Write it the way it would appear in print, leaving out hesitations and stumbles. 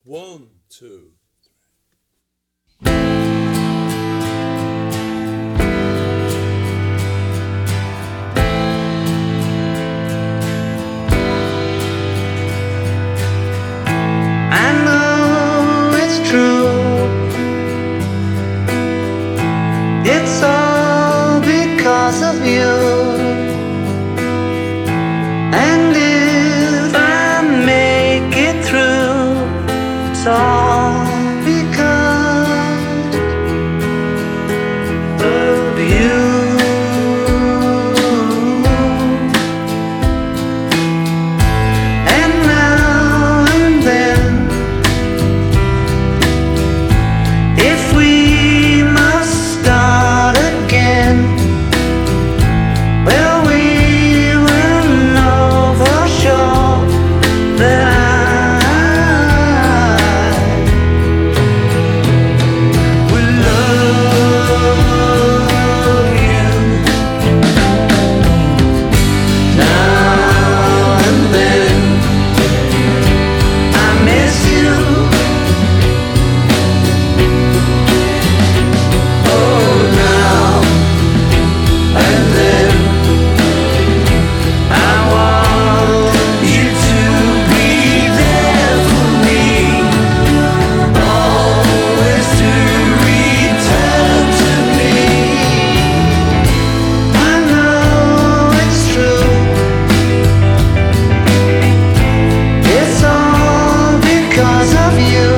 One, two. I know it's true. It's all because of you. And if I make it through, it's all because of you. And now and then, if we must start again, well, we will know for sure that I will love you. Now and then, I miss you. And then I want you to be there for me, always to return to me. I know it's true. It's all because of you.